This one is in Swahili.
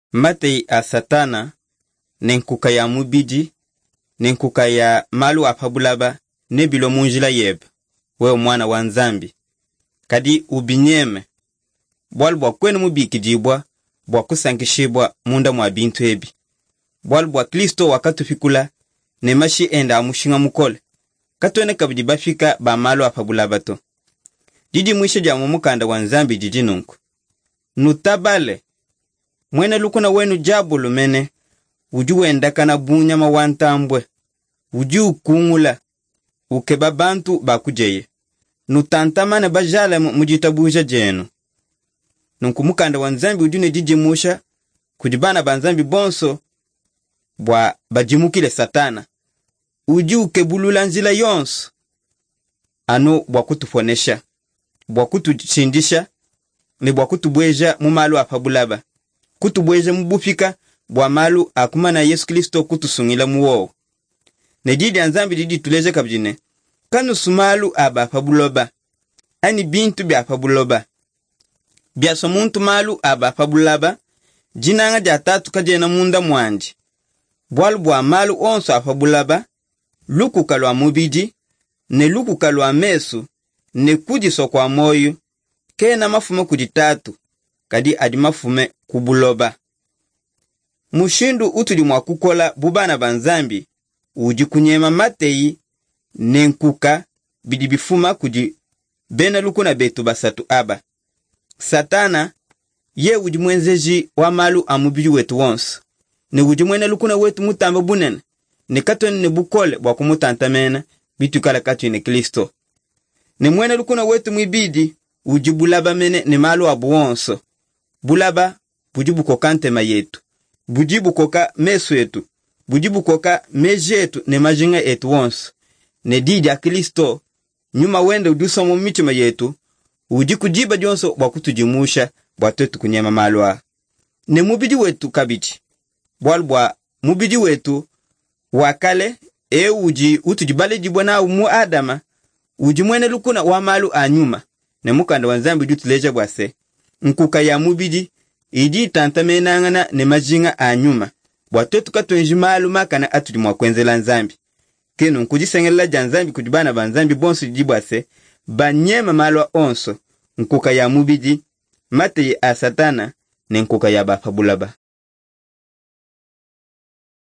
Matei a Satana, nenkuka ya mubidi, nenkuka ya malu apabulaba, nebilo munjila yeb, weo mwana wa Nzambi. Kadi ubinyeme, bwalbwa kwenu mubikidibwa, bwa kusankishibwa munda mwa bintu ebi. Bwalbwa Kristo wakatufikula, nemashi enda amushinga mukole. Katwene kabidi bafika ba malu apabulaba to. Didi mwisho ja mumukanda wa Nzambi didi nunku. Nutabale, mwene lukuna wenu jabu lumene, ujuwe kana bunyama wantambwe, uju kungula, ukeba bantu bakujeye. Nutantamane bajale mujitabuja jenu. Nunku mukanda wa Nzambi ujune didi musha, kujibana banzambi bonso, bwa bajimukile Satana. Uju kebulula nzila yonsu, anu bwa kutufonesha, bwa kutuchindisha, ni bwa kutubweja mumalu apabulaba. Kutubweja mbufika bwa malu akumana Yesu Kristo kutusungila muwo. Ne didi Nzambi didi tuleje kabjine. Kanu sumalu aba apabuloba. Ani bintu bi apabuloba. Biaso muntu malu aba apabulaba. Jinanga jatatu kajena munda mwanji. Bwalu bwa malu onso apabulaba. Luku kalwa mubiji. Ne luku kalwa mesu. Ne kujiso kwa moyo. Kena mafume kujitatu. Kadi adi mafume kubuloba. Mushindu utuli mwa kukola bubana banzambi. Uji kunyema Matei nenkuka bidibifuma kuji bena lukuna betu basatu aba. Satana ye uji mwenzeji wa malu amubiji wetu wonsu. Ne uji mwene lukuna wetu mutambo bunene. Ne katoni ne bukole wakumutantamena bitukala katu ne Kristo. Ne mwene lukuna wetu mwibidi uji bulaba mene ne malu abu wonsu. Bulaba bujibu kokante mayetu. Bujibu koka mesu yetu. Bujibu koka meje yetu ne majinga etu wonsu. Ne didi a Kristo nyuma wende udusa mu mitima yetu. Uji kujiba jonso wakutujimusha bwatu kunyema malwa. Ne mubidi wetu kabiti. Bwalbwa mubidi wetu wakale uji utujibale jibwana umu Adama. Uji mwene lukuna wa malu anyuma. Ne mukanda wa Nzambi jutuleja bwase. Nkuka ya mubidi idi tantamenangana ne majinga anyuma. Bwatu katonji malu makana atuli mwakwenzela Nzambi. Kenu nkujisengela janzambi kujibana banzambi bonso jibwase banyema malwa onso nkuka ya mubidi Matei a Satana ne nkuka ya bapabulaba.